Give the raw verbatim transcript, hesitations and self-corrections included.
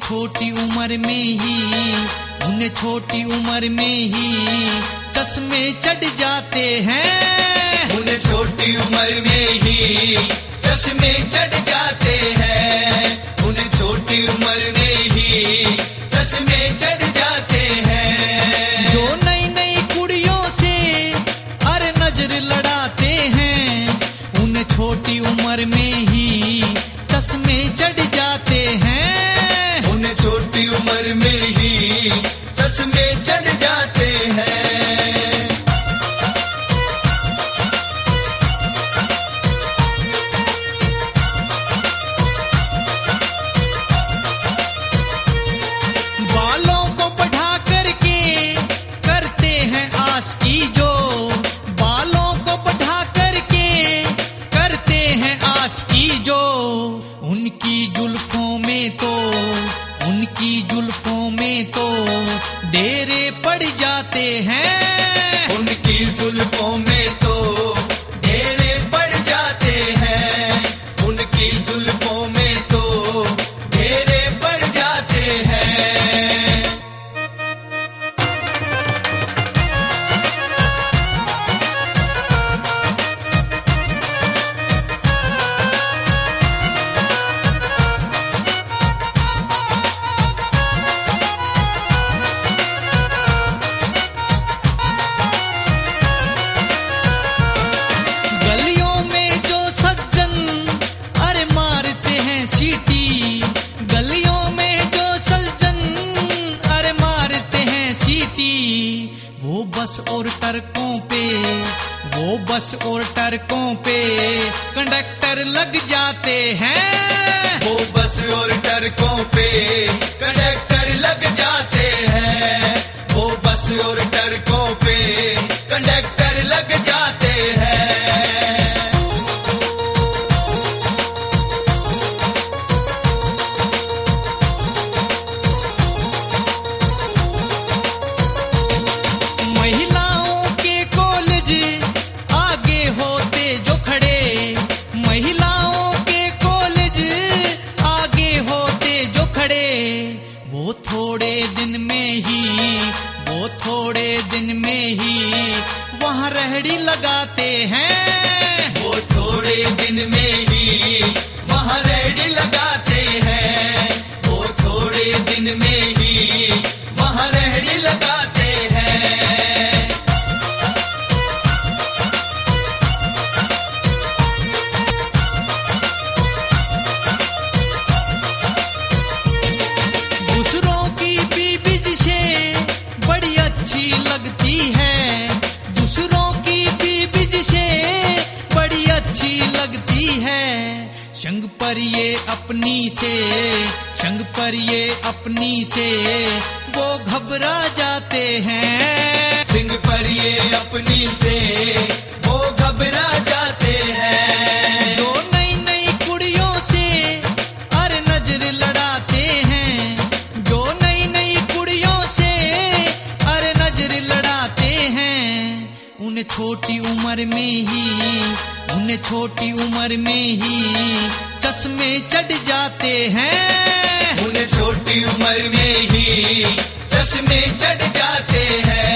छोटी उम्र में ही उन्हें छोटी उम्र में ही चश्मे चढ़ जाते हैं। उन्हें छोटी उम्र में ही चश्मे चढ़ जाते हैं। उन्हें छोटी उम्र में ही चश्मे चढ़ जाते हैं। जो नई नई कुड़ियों से अरे नजर लड़ाते हैं, उन्हें छोटी उम्र में ही चश्मे चढ़ जाते हैं। उन्हें छोटी उम्र में ही चश्मे चढ़ जाते हैं। बालों को बढ़ा करके करते हैं आस की जो, बालों को बढ़ा करके करते हैं आस की जो। उनकी जुल्फों में तो उनकी जुल्फों में तो डेरे पड़ जाते हैं। उनकी जुल्फों में तो डेरे पड़ जाते हैं। उनकी जुल्फों में तो डेरे पड़ जाते हैं। गलियों में जो सज्जन अरे मारते हैं सीटी, गलियों में जो सज्जन अरे मारते हैं सीटी, वो बस और टरकों पे वो बस और टरकों पे कंडक्टर लग जाते हैं। वो बस और टरकों पे कंडक्टर लग जाते हैं। वो बस और टरकों पे कंडक्टर लग जाते हैं। महिलाओं के कॉलेज आगे होते जो खड़े, महिलाओं के कॉलेज आगे होते जो खड़े, वो थोड़े दिन में ही वो थोड़े दिन में ही वहाँ रेहड़ी लगाते हैं। वो थोड़े दिन में ही वहाँ रेहड़ी लगाते हैं। वो थोड़े दिन में ही वहाँ रेहड़ी लगाते हैं। दूसरों की बीबी जिसे बड़ी अच्छी लगती है, दूसरों की बीबी जिसे बड़ी अच्छी लगती है, संग पर ये अपनी से संग पर ये अपनी से वो घबरा जाते हैं। सिंह पर ये अपनी से वो घबरा जाते हैं। जो नई नई कुड़ियों से अरे नजर लड़ाते हैं, जो नई नई कुड़ियों से अरे नजर लड़ाते हैं, उन्हें छोटी उम्र में ही उन्हें छोटी उम्र में ही चश्मे चढ़ जाते हैं। उन्हें छोटी उम्र में ही चश्मे चढ़ जाते हैं।